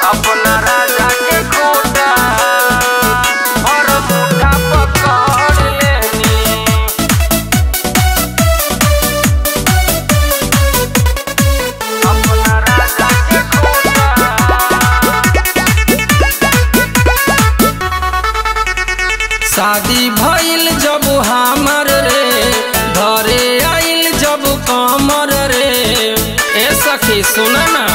अपना राजा के खोटा और मुठा पकड़ लेनी। अपना राजा के खोटा। शादी भइल जब हमर रे, धरे आइल जब कमर रे। ए सखी सुन ना,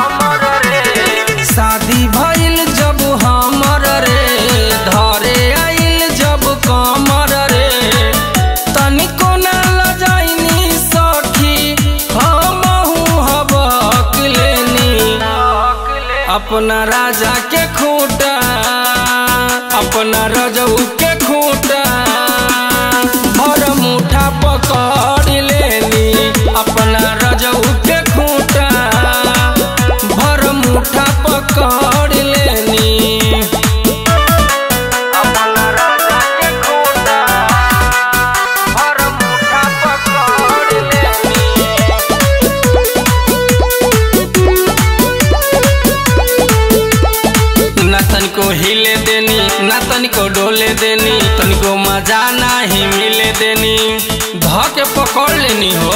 शादी भइल जब हमर रे, धरे आइल जब कमर रे। तनिको ना लजाइनी सखी, हमहू हबक लेनी। अपना राजा के खूटा, अपना रजऊ के खूटा भर मुठा पकड़ लेनी। अपना रजऊ के खूटा भर मुठा पकड़ लेनी। अपना राजा के खूटा भर मुठा पकड़ लेनी। ना तनिको हिले देनी, ना तनिको डोले देनी, तनिको मजा नहीं मिले देनी। ध के पकड़ लेनी हो।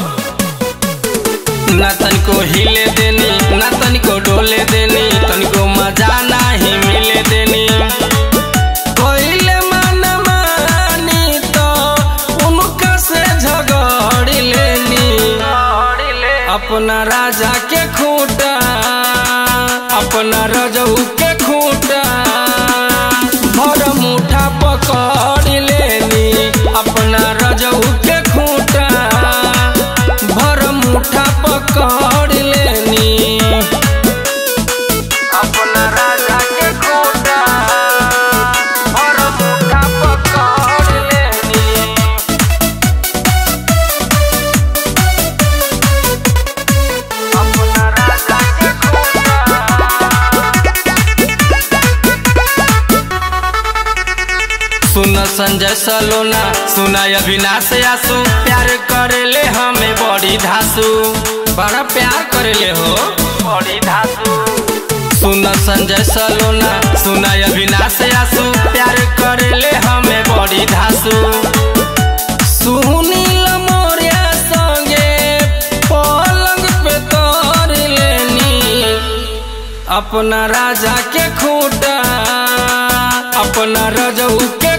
ना तनिको हिले देनी, ना तनिको डोले देनी, तनिको मजा नहीं मिले देनी। कोइले मन मानी तो उनका से झगड़ लेनी। अपना राजा के खूटा, अपना रजऊ के खूटा भर मुठा पकड़ लेनी। अपना रजऊ के खूटा भर मुठा पकड़ लेनी। अपना राजा के खूटा भर मुठा पकड़ लेनी। अपना राजा के खूटा। सुन संजय सलोना, सुना अविनाश आसू, प्यार करेले हमें बड़ी धासु। बड़ा प्यार करेले हो बड़ी धासु। सुन संजय सलोना, सुना अविनाश आसू, प्यार करेले हमें बड़ी धासु। सुनील मोरिया संगे पलंग पे तर लेनी। अपना राजा के खूटा, अपना रजऊ के